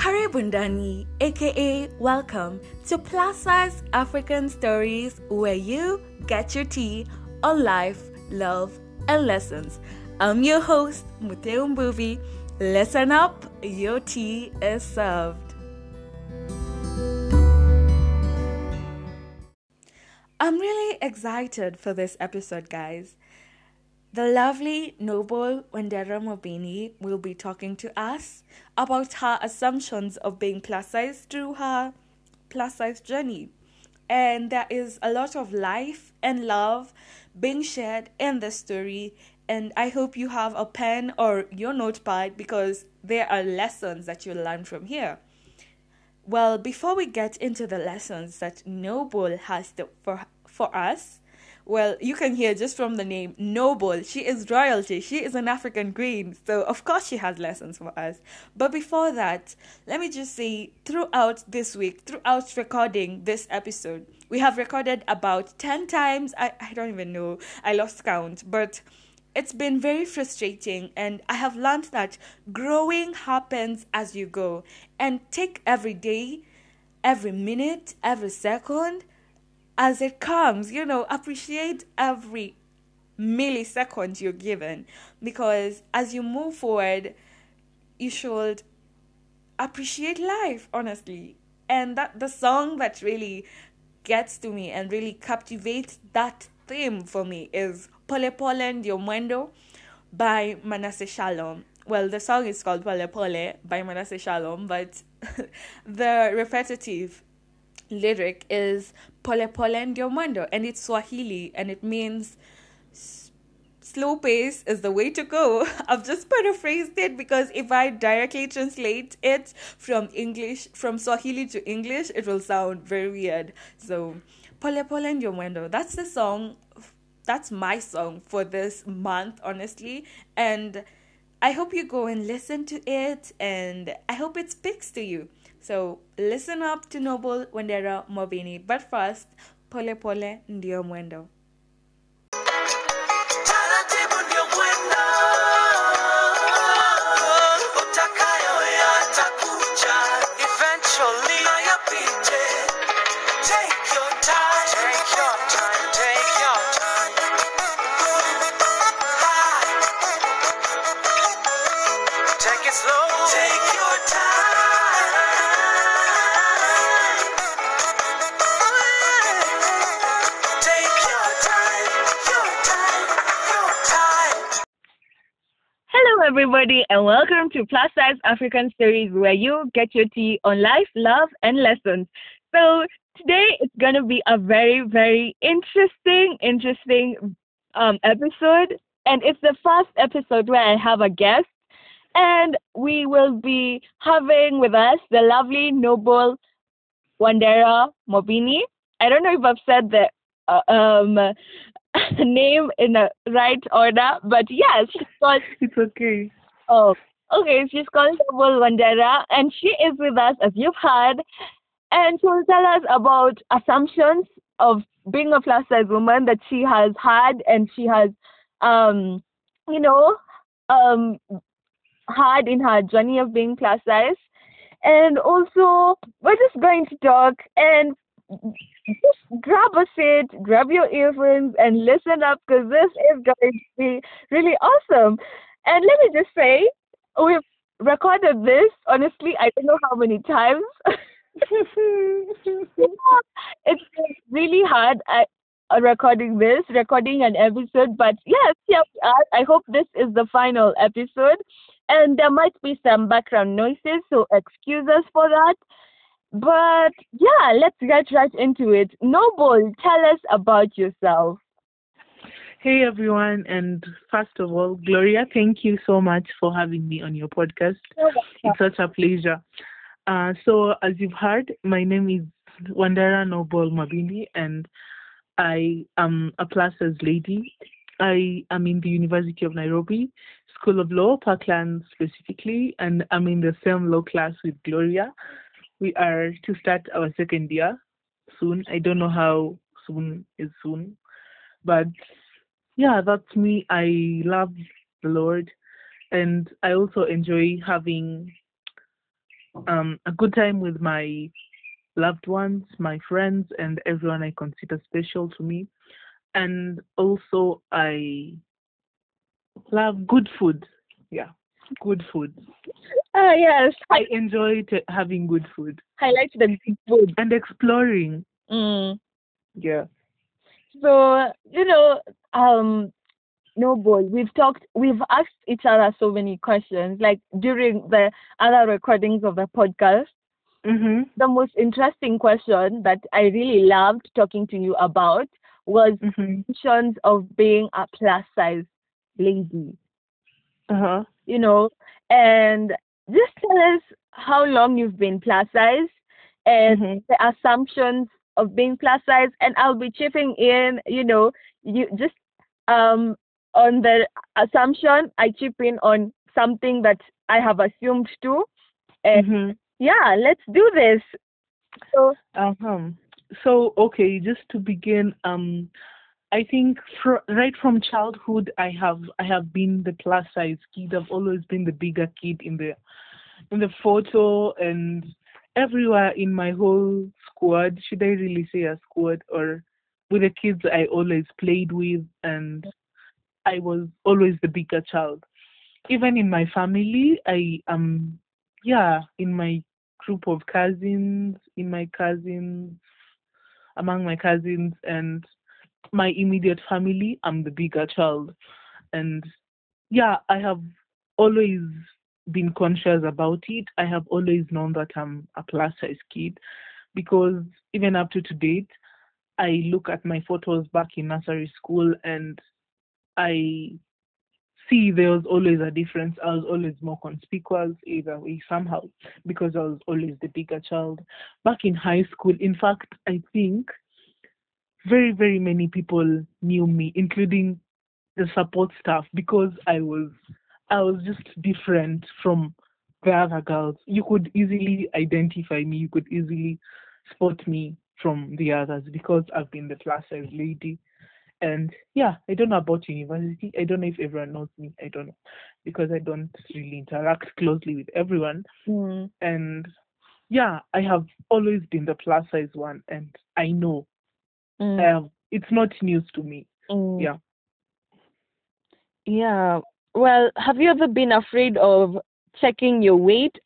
Karibundani, aka welcome to Plus Size African Stories, where you get your tea on life, love, and lessons. I'm your host, Muteu Mbuvi. Listen up, your tea is served. I'm really excited for this episode, guys. The lovely Noble Wandera Mobini will be talking to us about her assumptions of being plus size through her plus size journey. And there is a lot of life and love being shared in the story. And I hope you have a pen or your notepad because there are lessons that you'll learn from here. Well, before we get into the lessons that Noble has for us, well, you can hear just from the name, Noble. She is royalty. She is an African queen. So, of course, she has lessons for us. But before that, let me just say, throughout this week, throughout recording this episode, we have recorded about 10 times. I don't even know. I lost count. But it's been very frustrating. And I have learned that growing happens as you go. And take every day, every minute, every second as it comes, appreciate every millisecond you're given, because as you move forward, you should appreciate life, honestly. And that the song that really gets to me and really captivates that theme for me is Pole Pole Ndio Mwendo by Manasseh Shalom. Well, the song is called Pole Pole by Manasseh Shalom, but the repetitive lyric is Pole Pole Ndio Mwendo, and it's Swahili, and it means slow pace is the way to go. I've just paraphrased it because if I directly translate it from Swahili to English, it will sound very weird. So, Pole Pole Ndio Mwendo, that's the song, that's my song for this month, honestly, and I hope you go and listen to it, and I hope it speaks to you. So, listen up to Noble Wandera Mobini. But first, Pole Pole Ndio Mwendo. Everybody, and welcome to Plus Size African Stories, where you get your tea on life, love, and lessons. So today it's gonna be a very, very interesting episode, and it's the first episode where I have a guest, and we will be having with us the lovely Noble Wandera Mobini. I don't know if I've said the name in the right order, but yes, she's called. It's okay. Oh, okay. She's called Noble Wandera, and she is with us, as you've heard, and she will tell us about assumptions of being a plus size woman that she has had, and she has, had in her journey of being plus size, and also we're just going to talk and just grab a seat, grab your earphones, and listen up, because this is going to be really awesome. And let me just say, we've recorded this, honestly, I don't know how many times. It's really hard recording an episode, but yes, here we are. I hope this is the final episode, and there might be some background noises, so excuse us for that. But yeah, let's get right into it. Noble, tell us about yourself. Hey everyone, and first of all, Gloria, thank you so much for having me on your podcast. It's such a pleasure. So as you've heard, my name is Wandera Noble Mabini, and I am a plus size lady. I am in the University of Nairobi, School of Law, Parkland specifically, and I'm in the same law class with Gloria. We are to start our second year soon. I don't know how soon is soon, but yeah, that's me. I love the Lord, and I also enjoy having a good time with my loved ones, my friends, and everyone I consider special to me. And also, I love good food. Yeah, good food. Yes, I enjoy having good food highlight the good food. and exploring. Mm. Yeah. So, no boy, we've asked each other so many questions, like during the other recordings of the podcast. Mhm. The most interesting question that I really loved talking to you about was Mhm. mentions of being a plus size lady, Uh huh. you know, and just tell us how long you've been plus size and Mhm. the assumptions of being plus size, and I'll be chipping in, you just um on the assumption, I chip in on something that I have assumed too. And Mhm. yeah, let's do this. So Uh huh. So okay, just to begin, I think right from childhood, I have been the plus size kid. I've always been the bigger kid in the photo and everywhere in my whole squad. Should I really say a squad or with the kids I always played with, and I was always the bigger child. Even in my family, I am, yeah, in my group of cousins, among my cousins and my immediate family, I'm the bigger child. And yeah, I have always been conscious about it. I have always known that I'm a plus size kid because even up to date, I look at my photos back in nursery school and I see there was always a difference. I was always more conspicuous either way somehow because I was always the bigger child. Back in high school, in fact, I think very, very many people knew me, including the support staff, because I was just different from the other girls. You could easily identify me, you could easily spot me from the others because I've been the plus size lady. And yeah, I don't know about university. I don't know if everyone knows me. I don't know because I don't really interact closely with everyone. mm, And yeah, I have always been the plus size one, and I know mm, it's not news to me. mm. Yeah. Yeah. Well, have you ever been afraid of checking your weight?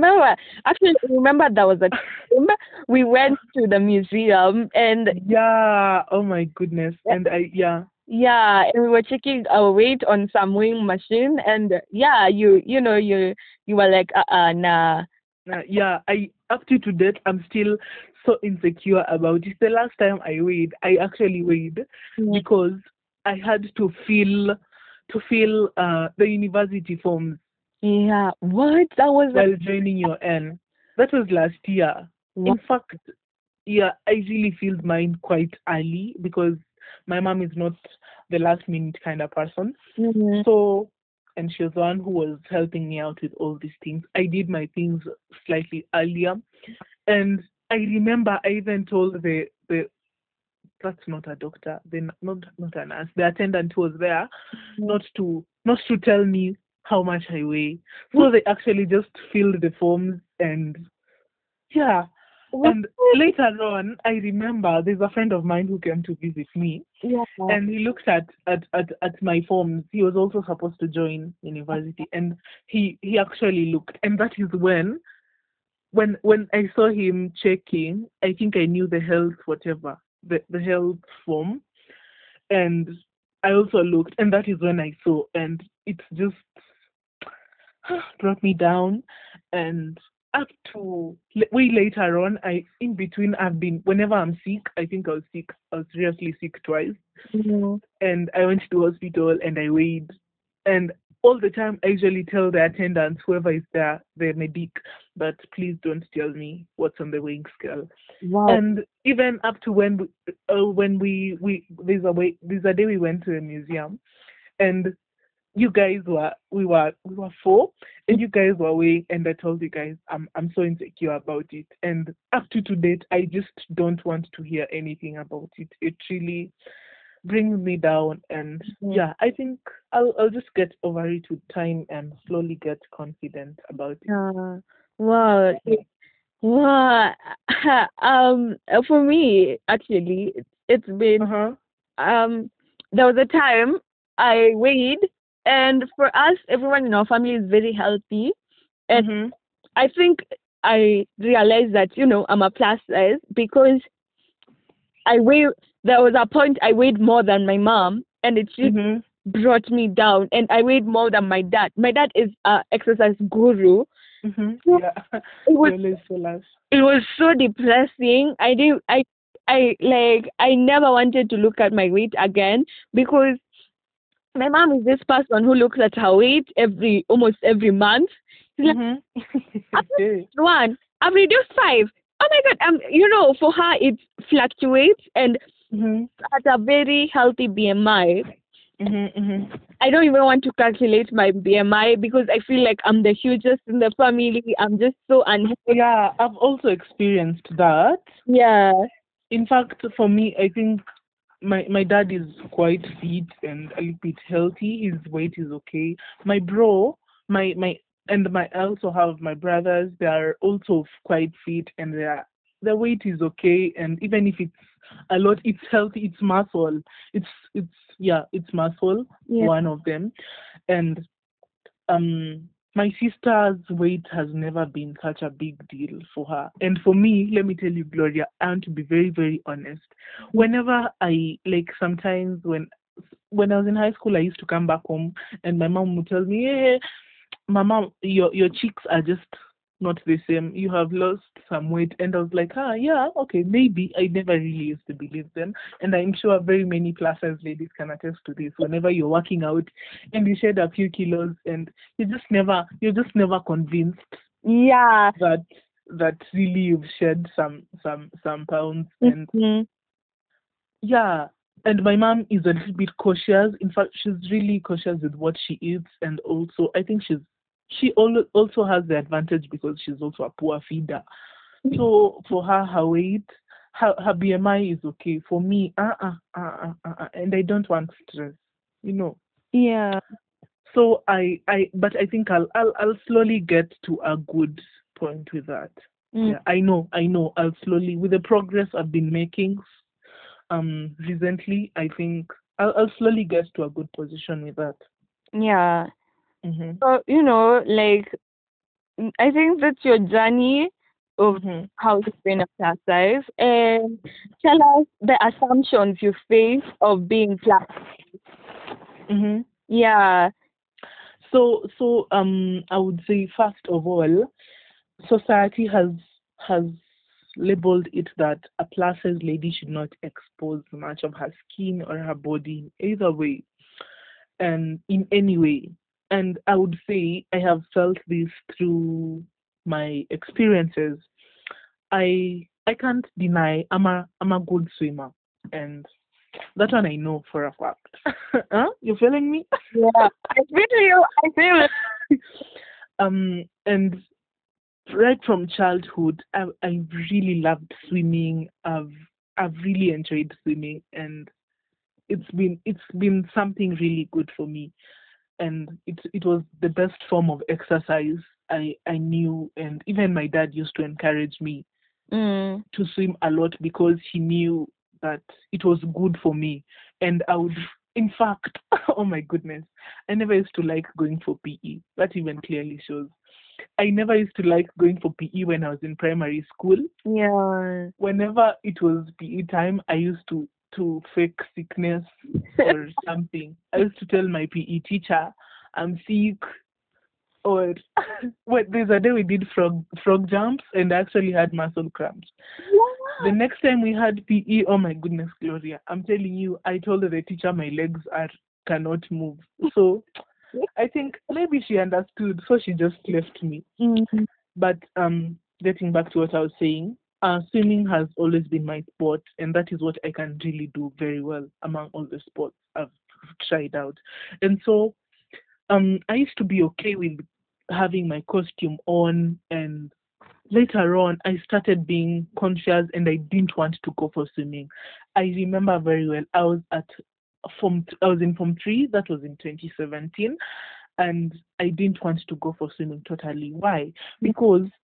I remember there was a time we went to the museum and Yeah. Oh my goodness. And yeah. yeah, and we were checking our weight on some weighing machine, and yeah, you were like, nah. Yeah. I up to date, I'm still so insecure about it. The last time I actually weighed Mm. because I had to fill the university forms Yeah, what? That was like, while joining your N. That was last year. what? In fact, yeah, I really filled mine quite early because my mom is not the last minute kind of person. Mm, So, and she was the one who was helping me out with all these things. I did my things slightly earlier, and I remember I even told the that's not a doctor, then not a nurse, the attendant who was there, not to tell me how much I weigh. So they actually just filled the forms and yeah. what? And later on, I remember there's a friend of mine who came to visit me, Yeah. and he looked at my forms. He was also supposed to join university, and he actually looked, and that is when I saw him checking, I think I knew the health whatever the health form, and I also looked, and that is when I saw, and it's just brought me down, and up to way later on, I in between I've been whenever I'm sick, I think I was sick, I was seriously sick twice, Mm, and I went to hospital and I weighed, and all the time I usually tell the attendants, whoever is there, the medic, that please don't tell me what's on the weighing scale. wow. And even up to when we there's a day we went to a museum, and you guys we were four, and you guys were away, and I told you guys I'm so insecure about it, and up to date I just don't want to hear anything about it. It really brings me down, and Mm, yeah, I think I'll just get over it with time and slowly get confident about it. yeah. Wow. Wow. For me, actually, it's been Uh-huh. there was a time I weighed, and for us, everyone in our family is very healthy, and Mhm. I think I realized that I'm a plus size because I weigh. There was a point I weighed more than my mom, and it really Mhm. brought me down. And I weighed more than my dad. My dad is a exercise guru. Mhm. So Yeah. it was You always tell us. it was so depressing. I never wanted to look at my weight again because my mom is this person who looks at her weight almost every month. She's like, Mhm. I've Hey. lost one. I've reduced 5. Oh my god, for her it fluctuates and Mhm. at a very healthy BMI. Mhm. Mhm. I don't even want to calculate my BMI because I feel like I'm the hugest in the family. I'm just so unhealthy. Yeah, I've also experienced that. Yeah. In fact, for me, I think my dad is quite fit and a little bit healthy. His weight is okay. My bro, my and my I also have my brothers. They are also quite fit and their weight is okay. And even if it's a lot, it's healthy. It's muscle. It's yeah, it's muscle. Yeah. One of them, and my sister's weight has never been such a big deal for her. And for me, let me tell you, Gloria, I want to be very, very honest. Whenever I like sometimes when I was in high school I used to come back home and my mom would tell me, hey, Mama, your cheeks are just not the same. You have lost some weight. And I was like, yeah, okay, maybe. I never really used to believe them. And I'm sure very many plus size ladies can attest to this. Whenever you're working out and you shed a few kilos and you're just never convinced Yeah. that really you've shed some pounds. And Hmm. yeah, and my mom is a little bit cautious. In fact, she's really cautious with what she eats, and also I think she also has the advantage because she's also a poor feeder. So for her, her weight, her BMI is okay. For me, and I don't want stress, you know. Yeah. So but I think I'll slowly get to a good point with that. Mm. Yeah, I know. I'll slowly, with the progress I've been making, recently, I think I'll slowly get to a good position with that. Yeah. Mhm. So, I think that's your journey of Mhm. how you've been a plus size. And tell us the assumptions you face of being plus. Mhm. Yeah. So I would say first of all, society has labeled it that a plus size lady should not expose much of her skin or her body either way and in any way. And I would say I have felt this through my experiences. I can't deny I'm a good swimmer, and that one I know for a fact. Huh? You feeling me? Yeah. I feel you. I feel it. And right from childhood, I really loved swimming. I've really enjoyed swimming, and it's been something really good for me. And it was the best form of exercise I knew, and even my dad used to encourage me Mm. to swim a lot because he knew that it was good for me. And I would, in fact, oh my goodness, I never used to like going for PE. That even clearly shows. I never used to like going for PE when I was in primary school. Yeah. Whenever it was PE time, I used to fake sickness or something. I used to tell my PE teacher, I'm sick, or wait, there's a day we did frog jumps and I actually had muscle cramps. The next time we had PE, oh my goodness, Gloria, I'm telling you, I told the teacher my legs are cannot move. So I think maybe she understood, so she just left me. Mm. But getting back to what I was saying, swimming has always been my sport, and that is what I can really do very well among all the sports I've tried out. And so I used to be okay with having my costume on, and later on I started being conscious and I didn't want to go for swimming. I remember very well. I was in Form 3, that was in 2017, and I didn't want to go for swimming totally. Why? Because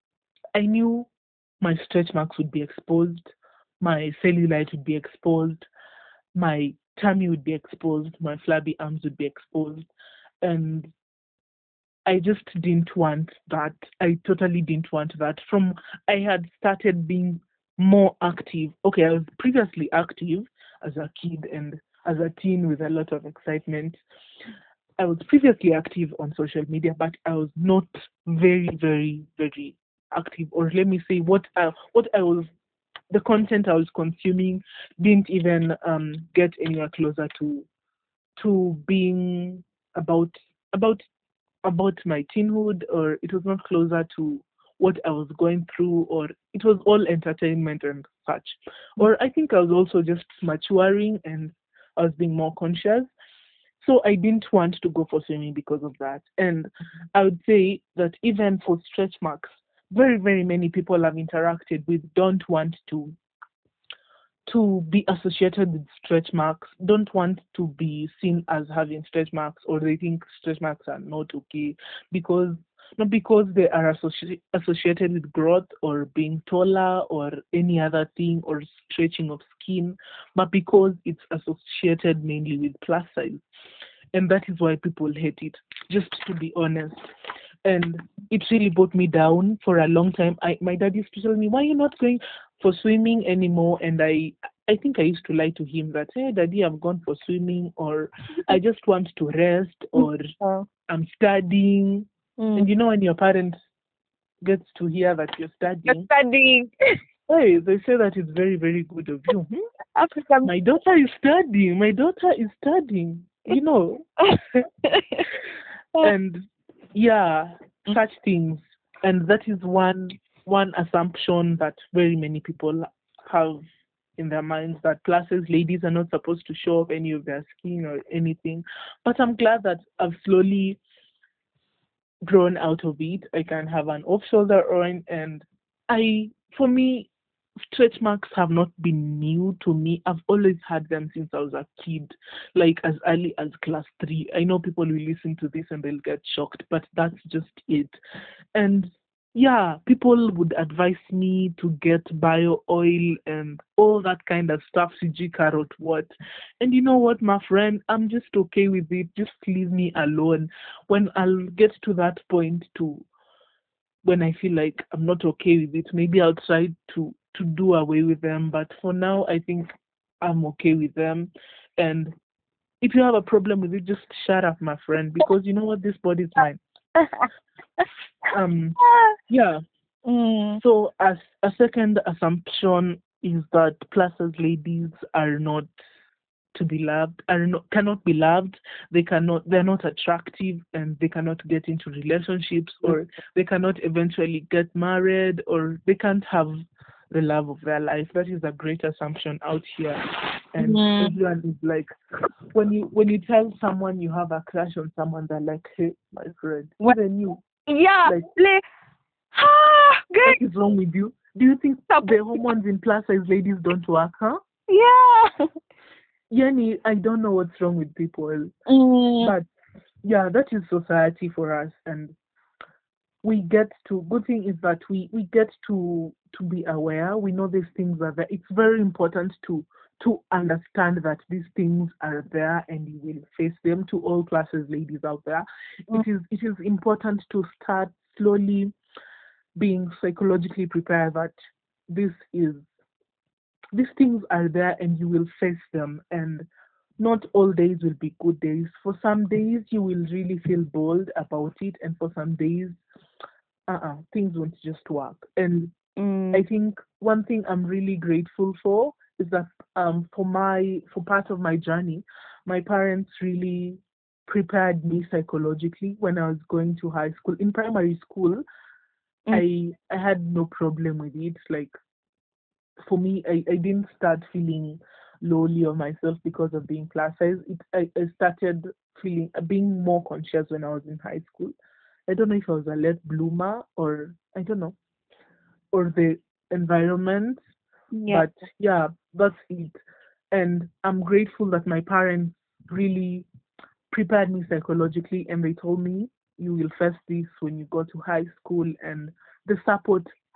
I knew my stretch marks would be exposed, my cellulite would be exposed, my tummy would be exposed, my flabby arms would be exposed, and I just didn't want that. I totally didn't want that. From I had started being more active. Okay, I was previously active as a kid and as a teen with a lot of excitement. I was previously active on social media, but I was not very, very, very active. Or let me say, what I was, the content I was consuming didn't even get anywhere closer to being about about about my teenhood, or it was not closer to what I was going through, or it was all entertainment and such. Or I think I was also just maturing and I was being more conscious. So I didn't want to go for swimming because of that. And I would say that even for stretch marks, very, very many people I've interacted with don't want to be associated with stretch marks, don't want to be seen as having stretch marks, or they think stretch marks are not okay because not because they are associated with growth or being taller or any other thing or stretching of skin, but because it's associated mainly with plus size. And that is why people hate it, just to be honest. And it really brought me down for a long time. My dad used to tell me, "Why are you not going for swimming anymore?" And I think I used to lie to him that, "Hey, Daddy, I've gone for swimming," or "I just want to rest," or Oh. "I'm studying." And Mm. when your parent gets to hear that you're You're studying, studying. hey, they say that it's very, very good of you. Hmm? African. My daughter is studying. My daughter is studying. And yeah, such things. And that is one assumption that very many people have in their minds, that classes ladies are not supposed to show off any of their skin or anything. But I'm glad that I've slowly grown out of it. I can have an off shoulder on, and for me, stretch marks have not been new to me. I've always had them since I was a kid, like as early as class 3. I know people will listen to this and they'll get shocked, but that's just it. And yeah, people would advise me to get bio oil and all that kind of stuff, CG carrot, what. And you know what, my friend, I'm just okay with it. Just leave me alone. When I'll get to that point to when I feel like I'm not okay with it, maybe I'll try to do away with them. But for now, I think I'm okay with them. And if you have a problem with it, just shut up, my friend, because you know what, this body's mine. Um, yeah. Mm. So as a second assumption is that plus size ladies are not to be loved, cannot be loved. They're not attractive, and they cannot get into relationships, or they cannot eventually get married, or they can't have the love of their life. That is a great assumption out here. And everyone is like, when you tell someone you have a crush on someone, they're like, "Hey, my friend, What? even you, Yeah. like, Good. what is wrong with you? Do you think Stop. the hormones in plus size ladies don't work, huh?" Yeah. Yani, I don't know what's wrong with people. Mm. But yeah, that is society for us. And we get to, good thing is that we get to be aware. We know these things are there. It's very important to understand that these things are there and you will face them. To all classes ladies out there, it is important to start slowly being psychologically prepared that this is these things are there and you will face them. And not all days will be good days. For some days you will really feel bold about it, and for some days things won't just work. And I think one thing I'm really grateful for is that for part of my journey, my parents really prepared me psychologically when I was going to high school. In primary school, I had no problem with it. Like, for me, I didn't start feeling lowly of myself because of being plus size. I started being more conscious when I was in high school. I don't know if I was a late bloomer, or I don't know, or the environment, Yeah. but yeah, that's it. And I'm grateful that my parents really prepared me psychologically, and they told me you will face this when you go to high school, and the support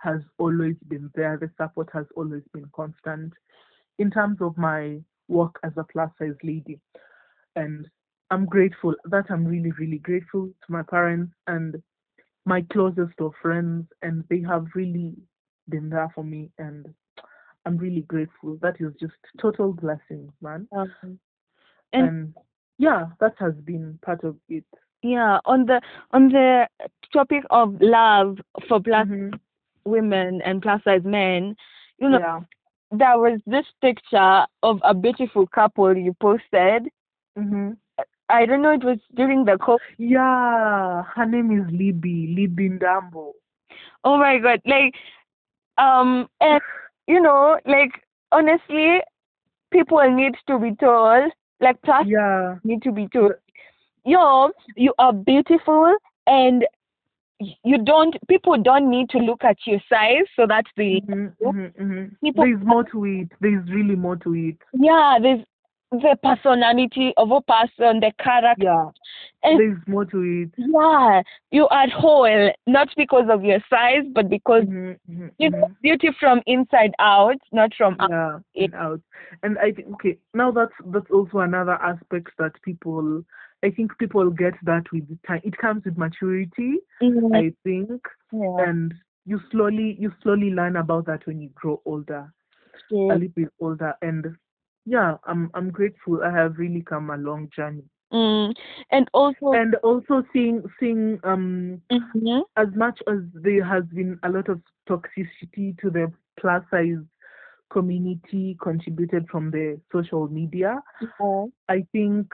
has always been there. The support has always been constant in terms of my work as a plus size lady. And I'm grateful that I'm really, really grateful to my parents and my closest of friends, and they have really been there for me. And I'm really grateful. That is just total blessings, man. And And yeah, that has been part of it. yeah, on the topic of love for plus Hmm. women and plus size men, you know, Yeah. there was this picture of a beautiful couple you posted. Hmm. I don't know, it was during the COVID. Yeah, her name is Libby Ndambo. Oh my God, like and like honestly, people need to be told, like plus Yeah. need to be told, you are beautiful, and people don't need to look at your size so that they Hmm. Hmm. Hmm. people. There's more to it. There's really more to it. Yeah, there's the personality of a person, the character, Yeah, and there's more to it. yeah, you are whole, not because of your size, but because Hmm. Hmm. Hmm. beauty from inside out, not from Yeah, outside. and out. And I think, okay, now that's also another aspect that I think people get that with the time. It comes with maturity, Mm, I think, yeah, and you slowly learn about that when you grow older, a yeah. little bit older. And yeah, I'm grateful. I have really come a long journey. And also, And also seeing mhm, as much as there has been a lot of toxicity to the plus size community contributed from the social media, yeah, I think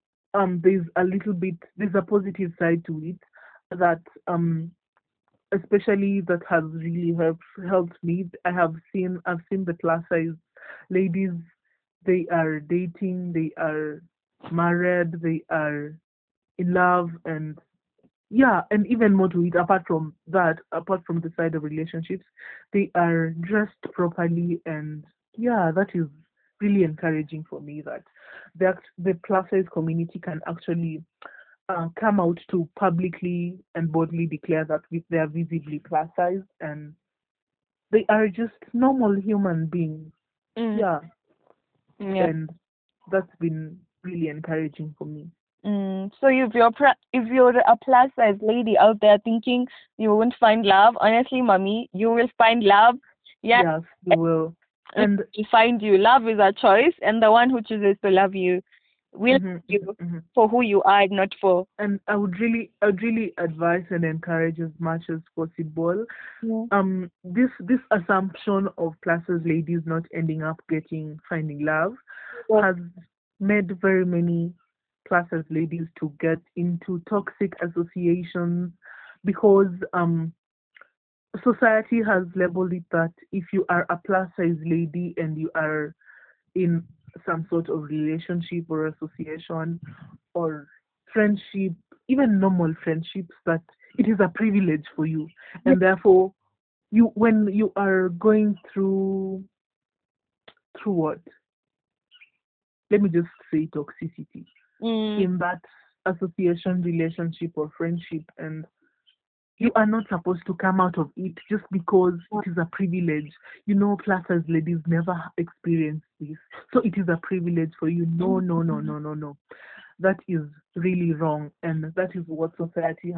there's a positive side to it that especially that has really helped me. I've seen the plus size ladies, they are dating, they are married, they are in love, and yeah, and even more to it, apart from the side of relationships, they are dressed properly, and yeah, that is really encouraging for me that the plus size community can actually come out to publicly and boldly declare that they are visibly plus size and they are just normal human beings. mm, Yeah, yeah. and that's been really encouraging for me. So if you're a plus size lady out there thinking you won't find love, honestly, mommy, you will find love. Yeah, Yes, you will. it And will find you. Love is a choice, and the one who chooses to love you will love mhm, you mhm, mhm. for who you are, not for. And I would really advise and encourage as much as possible. Yeah. This assumption of classes ladies not ending up finding love has made very many classes ladies to get into toxic associations because society has labeled it that if you are a plus size lady and you are in some sort of relationship or association or friendship, even normal friendships, that it is a privilege for you. And therefore, when you are going through what? Let me just say toxicity Mm, in that association, relationship, or friendship, and you are not supposed to come out of it just because it is a privilege. Plus as ladies never experience this. So it is a privilege for you. No, no, no, no, no, no. That is really wrong. And that is what society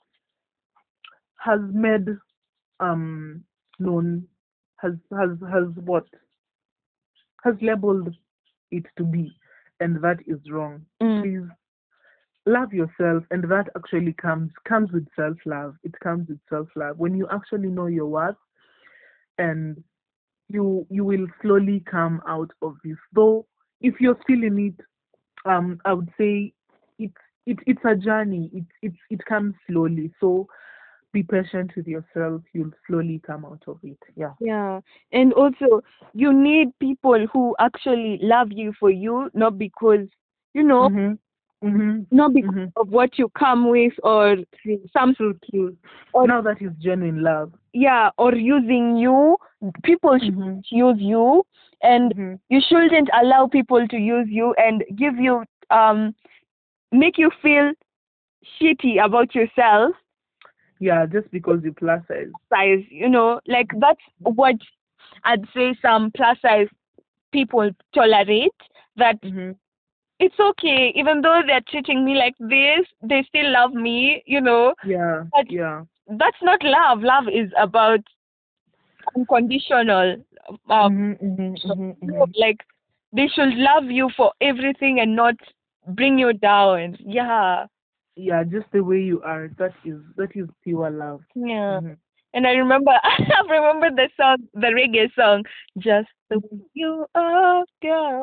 has made known, has what? Has labeled it to be. And that is wrong. mm, Please love yourself, and that actually comes with self-love. It comes with self-love when you actually know your worth, and you will slowly come out of this. Though if you're still in it, I would say it's it's a journey. It comes slowly. So be patient with yourself. You'll slowly come out of it. Yeah. yeah. And also, you need people who actually love you for you, not because, you know, Mhm. Mhm. not because Mhm. of what you come with or some, True. or Now that is genuine love. yeah, or using you. People should Mhm. use you, and Mhm. you shouldn't allow people to use you and give you make you feel shitty about yourself. Yeah, just because you plus size. size, like that's what I'd say some plus size people tolerate, that Mm-hmm. it's okay, even though they're treating me like this, they still love me. Yeah, But yeah. that's not love. Love is about unconditional. Um, Mm-hmm, mm-hmm, mm-hmm, mm-hmm. like they should love you for everything and not bring you down. Yeah, Yeah, just the way you are. That is pure love. yeah. Mm-hmm. And I remember, I remember the song, the reggae song, just the way you are, girl.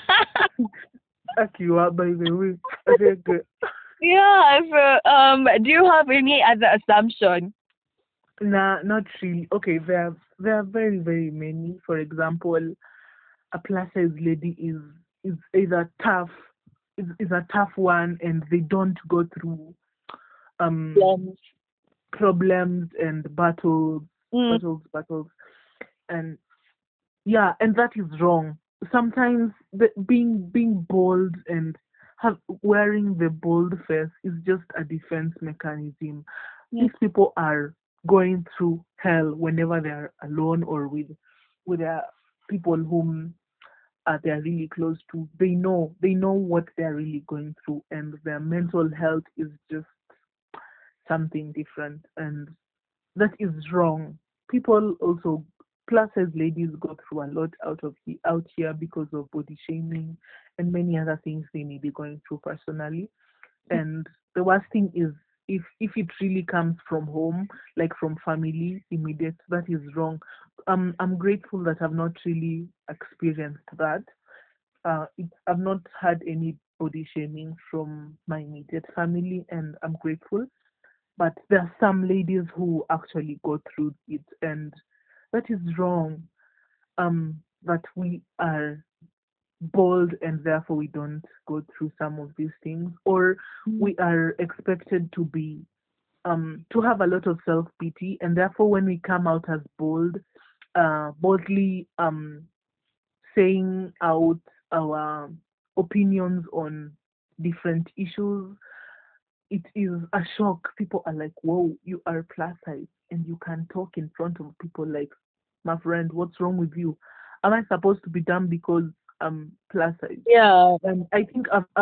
As you are, by the way. Okay, good. Yeah. So, do you have any other assumption? Nah, not really. Okay, there are very, very many. For example, a plus size lady is a tough is a tough one, and they don't go through um Um, problems and mm, battles, and yeah, and that is wrong. Sometimes being bold and wearing the bold face is just a defense mechanism. mm, These people are going through hell whenever they are alone or with their people whom they are really close to. They know what they are really going through, and their mental health is just something different, and that is wrong. People also, plus as ladies, go through a lot out here because of body shaming and many other things they may be going through personally. And the worst thing is, if it really comes from home, like from family, immediate, that is wrong. I'm grateful that I've not really experienced that. I've not had any body shaming from my immediate family, and I'm grateful. But there are some ladies who actually go through it, and that is wrong. That we are bold and therefore we don't go through some of these things, or mm, we are expected to have a lot of self pity, and therefore when we come out as boldly saying out our opinions on different issues, it is a shock. People are like, "Whoa, you are plus size and you can talk in front of people like, my friend, what's wrong with you? Am I supposed to be dumb because I'm plus size?" yeah. And I think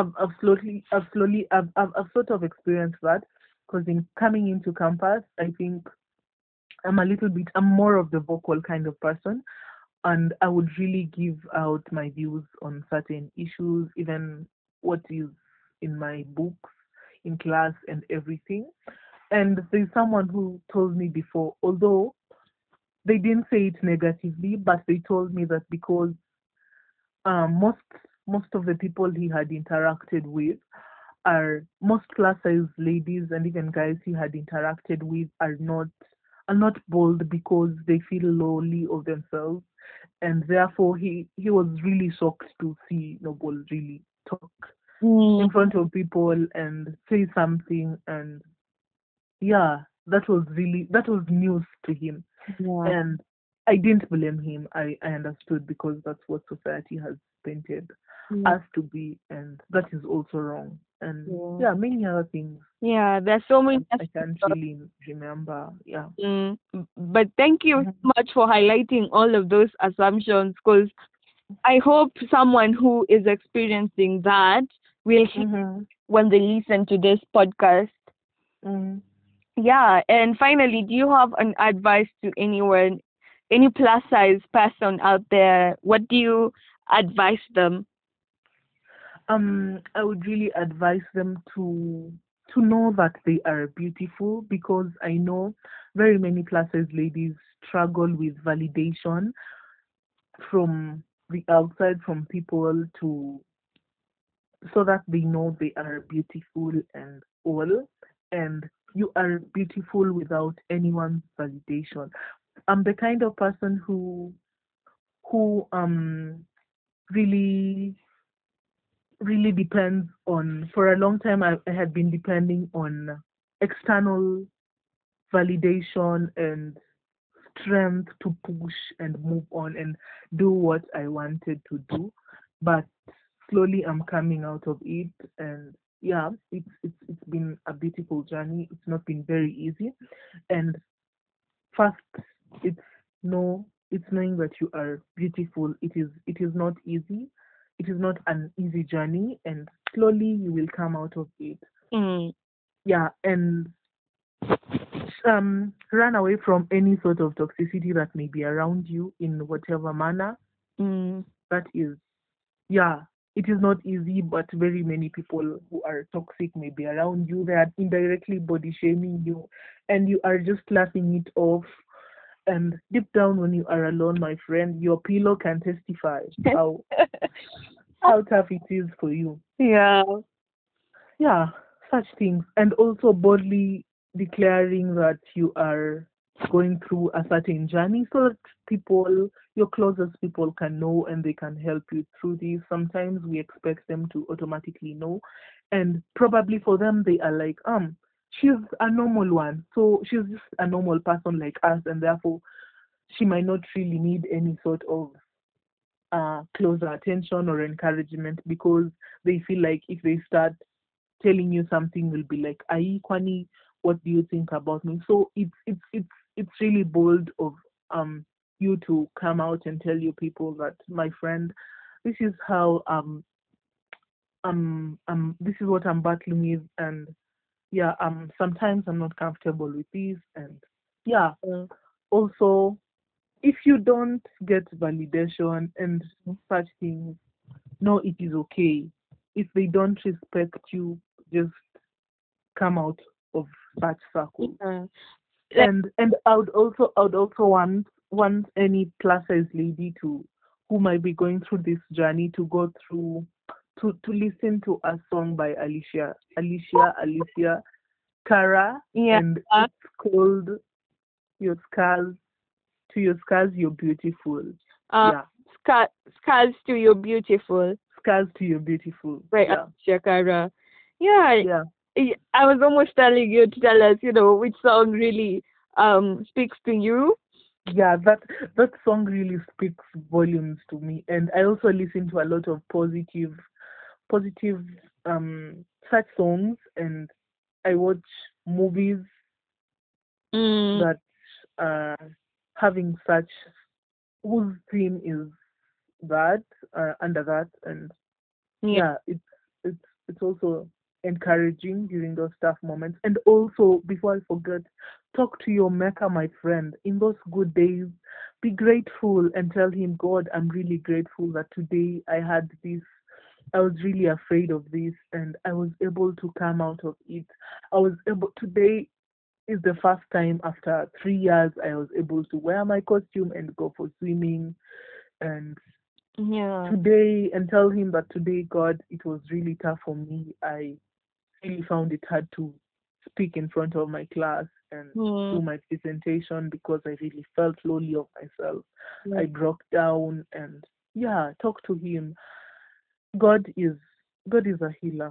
I've sort of experienced that, because in coming into campus, I think I'm more of the vocal kind of person, and I would really give out my views on certain issues, even what is in my books, in class, and everything. And there's someone who told me before, although they didn't say it negatively, but they told me that because most of the people he had interacted with are most plus size ladies and even guys he had interacted with are not bold because they feel lowly of themselves, and therefore he was really shocked to see Noble really talk in Mm, front of people and say something. And yeah, that was news to him, yeah. and I didn't blame him. I understood, because that's what society has painted Mm, us to be, and that is also wrong. And yeah. yeah, many other things Yeah, there's so many I can't aspects. really remember. Yeah. But thank you Mhm. so much for highlighting all of those assumptions, because I hope someone who is experiencing that will hear Mhm. when they listen to this podcast. Mhm. Yeah, and finally, do you have an advice to anyone, any plus size person out there? What do you advise them? I would really advise them to know that they are beautiful, because I know very many plus size ladies struggle with validation from the outside, from people, to so that they know they are beautiful and all. And you are beautiful without anyone's validation. I'm the kind of person who really really depends on, for a long time I had been depending on external validation and strength to push and move on and do what I wanted to do. But slowly I'm coming out of it, and yeah, it's been a beautiful journey. It's not been very easy, and first, it's it's knowing that you are beautiful. It is not easy. It is not an easy journey, and slowly you will come out of it. Mm. Yeah, and run away from any sort of toxicity that may be around you in whatever manner. Mm. That is, yeah, it is not easy, but very many people who are toxic may be around you. They are indirectly body shaming you, and you are just laughing it off. And deep down, when you are alone, my friend, your pillow can testify how tough it is for you. Yeah. Yeah, such things. And also boldly declaring that you are going through a certain journey so that people, your closest people, can know and they can help you through this. Sometimes we expect them to automatically know. And probably for them, they are like, she's a normal one. So she's just a normal person like us. And therefore, she might not really need any sort of closer attention or encouragement because they feel like if they start telling you something will be like, "Ai Kwani, what do you think about me?" So it's really bold of you to come out and tell you people that, my friend, this is how this is what I'm battling with, and yeah, sometimes I'm not comfortable with this, and yeah, also if you don't get validation and such things, no, it is okay. If they don't respect you, just come out of such circles. Yeah. Like, And I would also want any plus size lady to who might be going through this journey to go through to listen to a song by Alicia Cara, yeah. and it's called Your Scars. To your scars, you're beautiful. Uh, Yeah, scars to you beautiful. scars to you're beautiful. Right, Yeah, Shakara. Yeah, yeah. I was almost telling you to tell us, which song really speaks to you. Yeah, that song really speaks volumes to me, and I also listen to a lot of positive such songs, and I watch movies Mm, that having such whose theme is that under that, and yeah. yeah, it's it's also encouraging during those tough moments. And also, before I forget, talk to your maker, my friend. In those good days, be grateful and tell him, God, I'm really grateful that today I had this. I was really afraid of this, and I was able to come out of it. I was able today is the first time after 3 years I was able to wear my costume and go for swimming. And Yeah. today, and tell him that today, God, it was really tough for me. I really found it hard to speak in front of my class and Mm, do my presentation because I really felt lonely of myself. yeah. I broke down, and yeah, talk to him. God is God is a healer.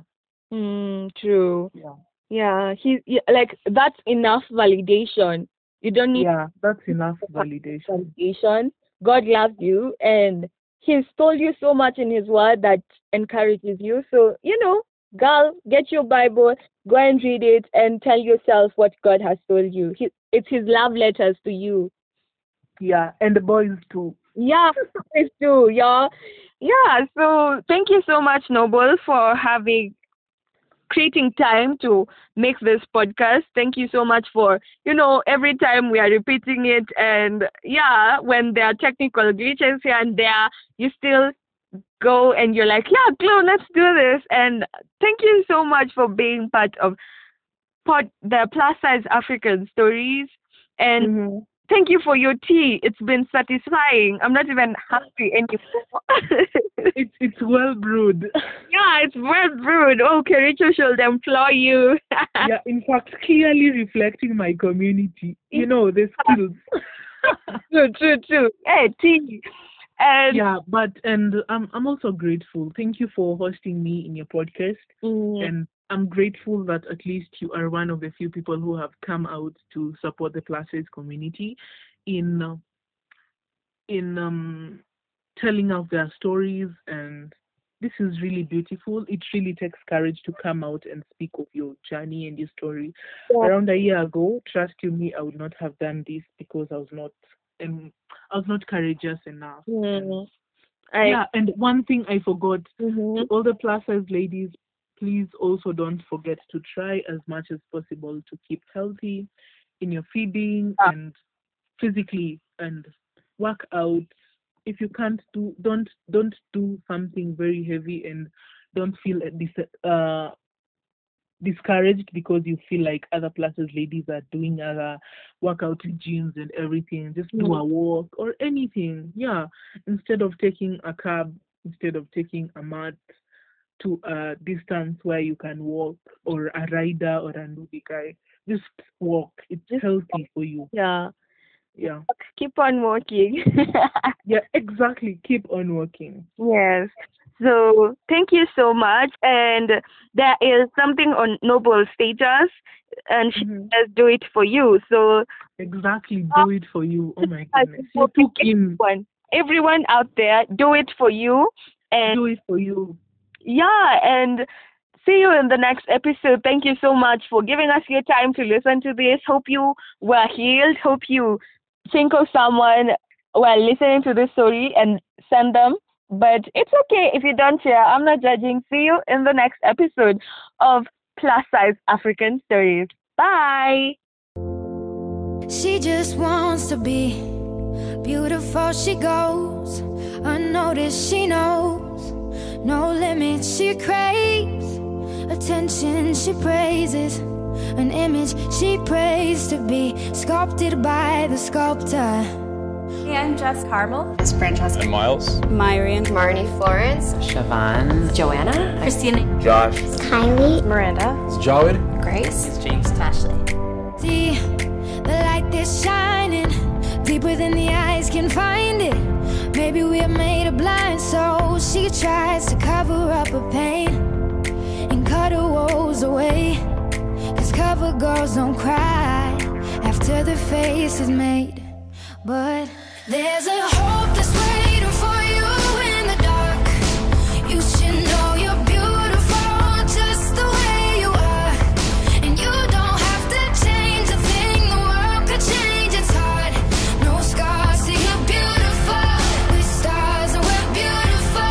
True. Yeah. Yeah, like that's enough validation. You don't need Yeah, that's to enough have validation. validation. God loves you, and He's told you so much in His Word that encourages you. So, girl, get your Bible, go and read it, and tell yourself what God has told you. It's His love letters to you. Yeah, and the boys too. Yeah, it's true. Yeah, yeah. So, thank you so much, Noble, for creating time to make this podcast. Thank you so much for, every time we are repeating it. And yeah, when there are technical glitches here and there, you still go and you're like, yeah, Chloe, let's do this. And thank you so much for being part of the Plus Size African Stories. And Hmm. thank you for your tea. It's been satisfying. I'm not even hungry anymore. It's well brewed. Yeah, it's well brewed. Okay, Rachel should employ you. Yeah, in fact, clearly reflecting my community. The skills. True, true, true. Hey, tea. And Yeah, but and I'm also grateful. Thank you for hosting me in your podcast, mm, and I'm grateful that at least you are one of the few people who have come out to support the plus size community in in telling out their stories and this is really beautiful. It really takes courage to come out and speak of your journey and your story. Yeah. Around a year ago, trust you me, I would not have done this because I was not courageous enough. Mm. And one thing I forgot, Mm-hmm. to all the plus size ladies, please also don't forget to try as much as possible to keep healthy in your feeding and physically, and work out. If you can't don't do something very heavy, and don't feel discouraged because you feel like other places ladies are doing other workout gyms and everything. Just do a walk or anything. Yeah. Instead of taking a cab, instead of taking a mat to a distance where you can walk, or a rider or a newbie guy, just walk. It's healthy for you. Yeah. Yeah. Keep on walking. Yeah, exactly. Keep on walking. Yes. So thank you so much. And there is something on Noble's status, and she says do it for you. So Exactly. Do it for you. Oh my goodness. You hoping took in. everyone out there, do it for you. And Do it for you. yeah, and see you in the next episode. Thank you so much for giving us your time to listen to this. Hope you were healed. Hope you think of someone while listening to this story and send them. But it's okay if you don't share. I'm not judging. See you in the next episode of Plus Size African Stories. Bye. She just wants to be beautiful. She goes unnoticed. She knows no limits. She craves attention. She praises an image she prays to be sculpted by the sculptor. Hey, I'm Jess Carmel. It's Francesca. And Miles. Myrian. Marnie Florence. Siobhan. Joanna. Christina. Josh. Kylie. Miranda. It's Jawed. Grace. It's James. Ashley. See the light that's shining deeper than the eyes can find it. Maybe we're made of blind, so she tries to cover up her pain and cut her woes away. 'Cause cover girls don't cry after their face is made. But there's a hope that's waiting for you in the dark. You should know you're beautiful just the way you are. And you don't have to change a thing, the world could change, it's hard. No scars, see you're beautiful. With stars and we're beautiful.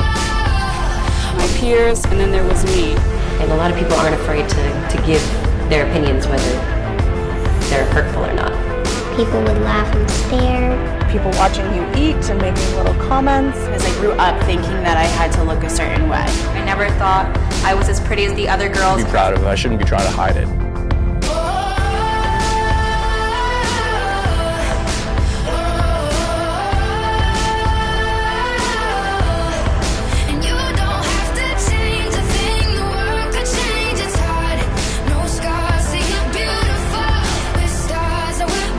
My peers, and then there was me. And a lot of people aren't afraid to give their opinions, whether they're hurtful or not. People would laugh and stare. People watching you eat and making little comments. Because I grew up thinking that I had to look a certain way. I never thought I was as pretty as the other girls. Be proud of it. I shouldn't be trying to hide it. And you don't have to change a thing, the world could change, it's hard. No scars, see you're beautiful. With stars and we're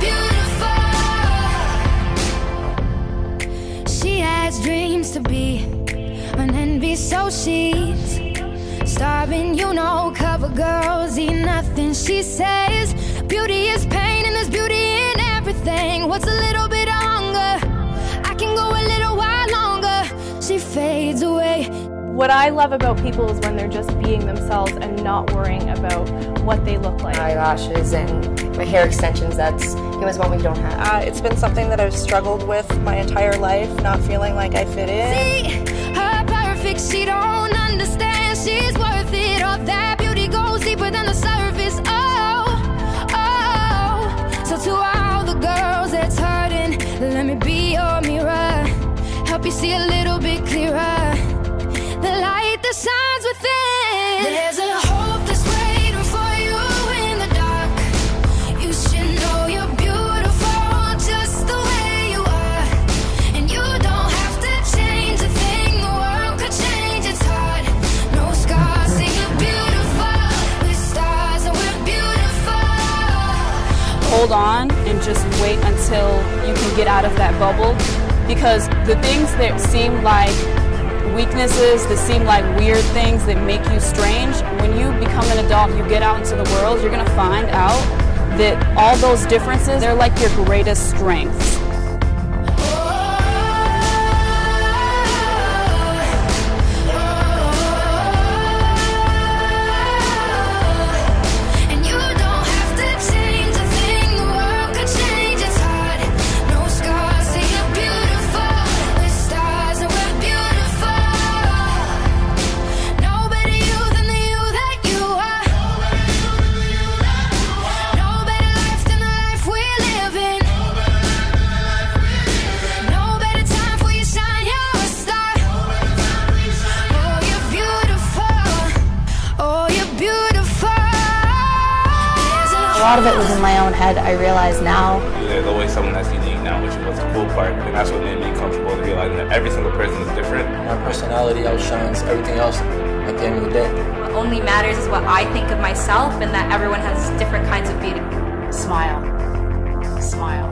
beautiful. She has dreams to be an envy, so she's starving, you know. Cover girls eat nothing, she says. Beauty is pain and there's beauty in everything. What's a little bit of hunger? I can go a little while longer. She fades away. What I love about people is when they're just being themselves and not worrying about what they look like. Eyelashes and my hair extensions, that's one we don't have. It's been something that I've struggled with my entire life, not feeling like I fit in. See, her perfect, she don't understand. She's worth it, all that beauty goes deeper than the surface. Oh, oh. So to all the girls that's hurting, let me be your mirror. Help you see a little bit clearer. The light that shines within. There's a hope that's waiting for you in the dark. You should know you're beautiful just the way you are. And you don't have to change a thing, the world could change, it's hard. No scars, see you're beautiful. With stars and we're beautiful. Hold on and just wait until you can get out of that bubble, because the things that seem like weaknesses, that seem like weird things that make you strange, when you become an adult, you get out into the world, you're going to find out that all those differences, they're like your greatest strengths. Oh, lot of it was in my own head, I realize now. There's always someone that's unique now, which was the cool part, and that's what made me comfortable realizing that every single person is different. My personality outshines everything else at the end of the day. What only matters is what I think of myself, and that everyone has different kinds of beauty. Smile. Smile.